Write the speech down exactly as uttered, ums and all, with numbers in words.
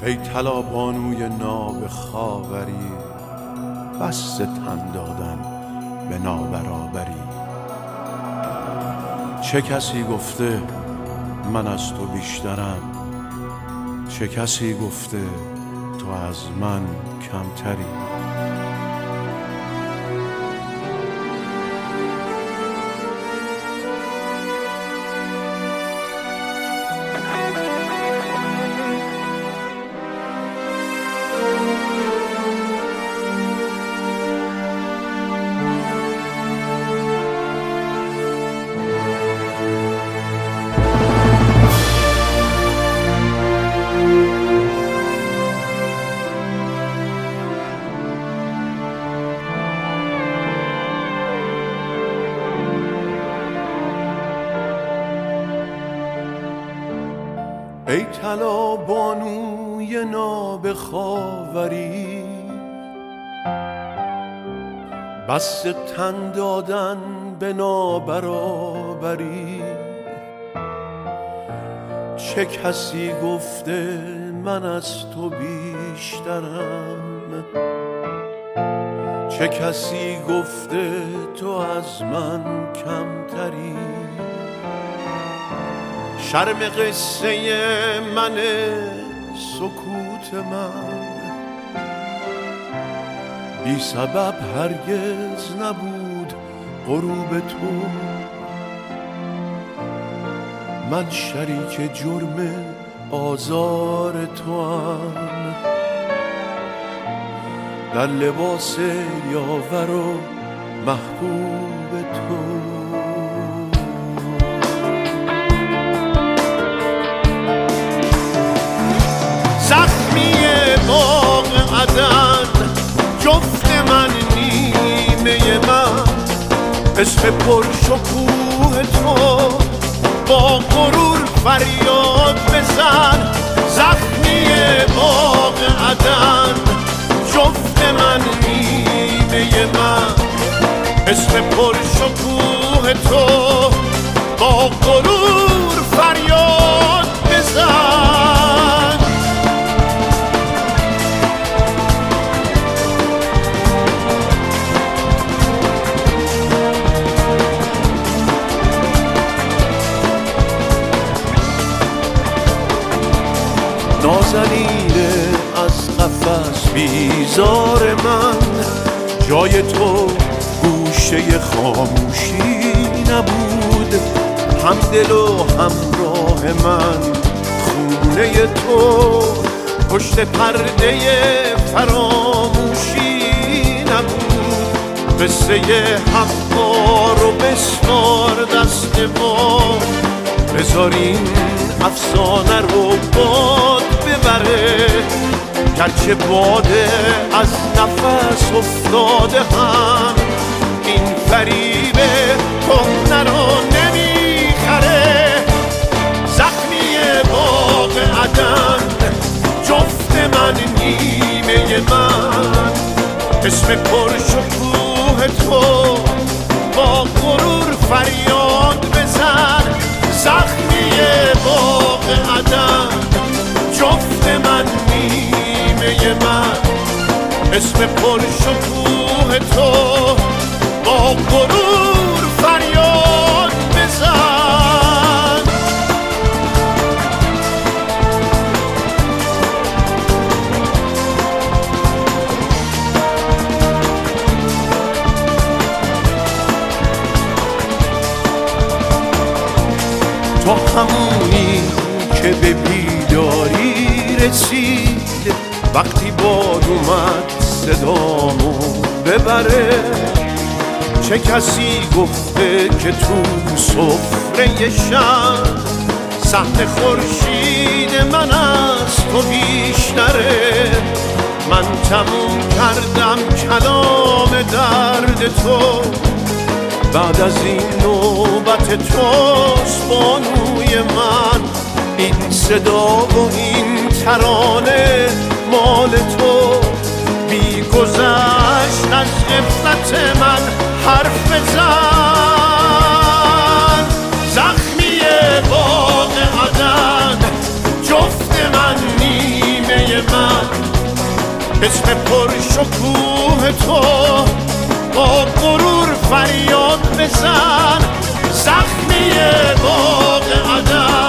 ای طلا بانوی ناب خاوری، بس تن دادن به نابرابری. چه کسی گفته من از تو بیشترم، چه کسی گفته تو از من کمتری. ای طلا بانوی ناب خاوری، بس تن دادن به نابرابری. چه کسی گفته من از تو بیشترم، چه کسی گفته تو از من کمتری. شرم قصه من سکوت من، بی سبب هرگز نبود غروب تو. من شریک جرم آزار تو هم، در لباس یاور و محبوب تو. باغ عدن جفت من، نیمه من، عشق پر شکوه تو. با غرور فریاد بزن، زخمی باغ عدن جفت من، نیمه من، عشق پر شکوه تو. با غرور فریاد بزن. نازنین از قفس بیزار من، جای تو گوشه خاموشی نبود. هم دل و همراه من خونه تو، پشت پرده فراموشی نبود. قصه حقا رو بسپار دست ما، بذارین افسانه رو باد ببره. گرچه باده از نفس افتاده هم، این فریب کهنه رو نمیخره. زخمی باغ عدن جفت من، نیمه من، اسم پر شکوه تو. با غرور فریاد بزن، زخمی باغ عدن جفت من، نیمه من، اسم پر شکوه تو. با غرور فریاد بزن. تو همونی که به بیداری رسید، وقتی باد اومد صدامو ببره. چه کسی گفته که تو سفره شب، سهم خورشید من از تو بیشتره. من تموم کردم کلام درد تو، بعد از این نوبت توست بانوی من. این صدا و این ترانه مال تو، بی گذشت از غفلت من حرف بزن. زخمی باغ عدن جفت من، نیمه اسم پرشکوه تو با غرور فریاد بزن، زخمی باغ عدم